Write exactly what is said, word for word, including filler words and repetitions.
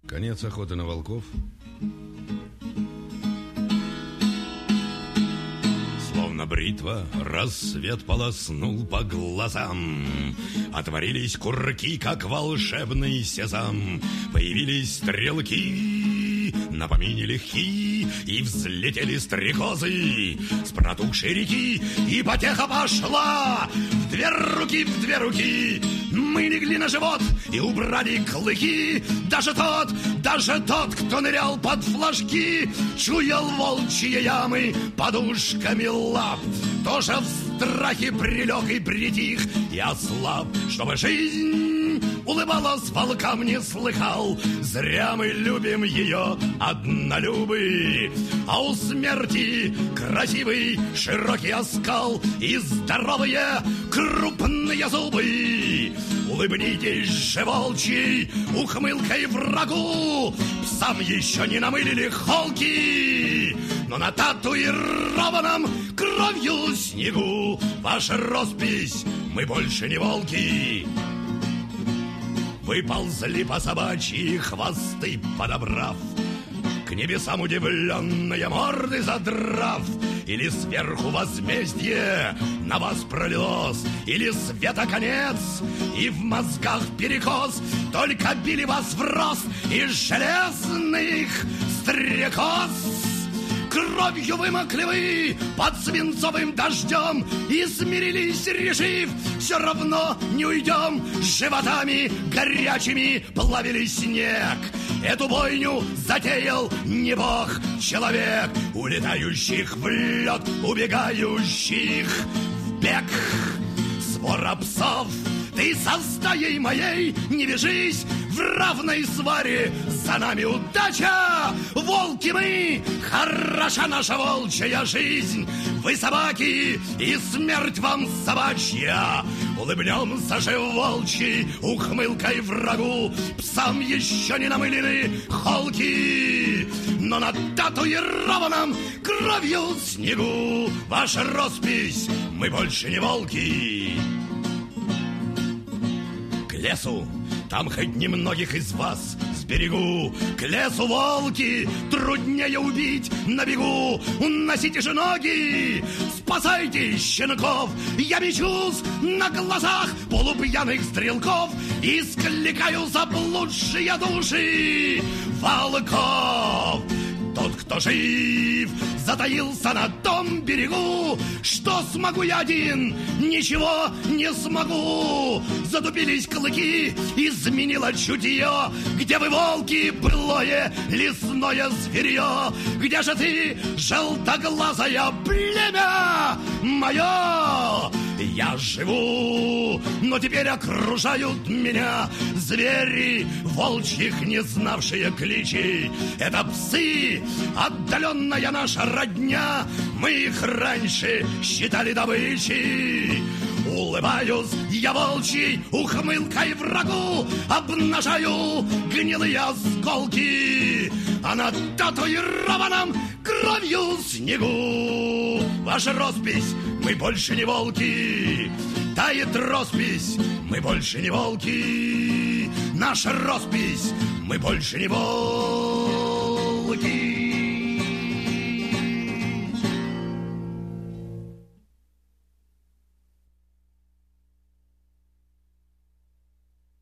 Конец охоты на волков. Словно бритва рассвет полоснул по глазам. Отворились курки, как волшебный сезам. Появились стрелки на помине легки, и взлетели стрекозы с протухшей реки, и потеха пошла в две руки, в две руки. Мы легли на живот и убрали клыки. Даже тот, даже тот, кто нырял под флажки, чуял волчьи ямы подушками лап. Тоже в страхе прилег и притих и ослаб, чтобы жизнь улыбалась волкам, не слыхал. Зря мы любим ее, однолюбы. А у смерти красивый широкий оскал и здоровые крупные зубы. Улыбнитесь же волчьей ухмылкой врагу. Псам еще не намылили холки, но на татуированном кровью снегу ваша роспись, мы больше не волки. Выползли по собачьи хвосты подобрав, к небесам удивленные морды задрав. Или сверху возмездие на вас пролилось, или света конец, и в мозгах перекос. Только били вас в рост из железных стрекоз. Кровью вымокли вы под свинцовым дождем и смирились, решив, все равно не уйдем. Животами горячими плавили снег. Эту бойню затеял не бог, человек, улетающих в лед, убегающих в бег. Свора псов, ты со стаей моей не вяжись, в равной сваре за нами удача. Волки мы, хороша наша волчья жизнь. Вы собаки, и смерть вам собачья. Улыбнемся же волчьей ухмылкой врагу. Псам еще не намылены холки, но на татуированном кровью снегу ваша роспись, мы больше не волки. К лесу, там хоть немногих из вас сберегу. К лесу, волки, труднее убить на бегу. Уносите же ноги, спасайте щенков. Я мечусь на глазах полупьяных стрелков и скликаю заблудшие души волков. Тот, кто жив, затаился на том берегу. Что смогу я один? Ничего не смогу. Затупились клыки, изменило чутье. Где вы, волки, былое лесное зверье? Где же ты, желтоглазое племя мое? Я живу, но теперь окружают меня звери, волчьих не знавшие кличей. Это псы, отдаленная наша родня. Мы их раньше считали добычей. Улыбаюсь я волчьей ухмылкой врагу, обнажаю гнилые осколки, а на татуированном кровью снегу ваша роспись, мы больше не волки. Тает роспись, мы больше не волки. Наша роспись, мы больше не волки.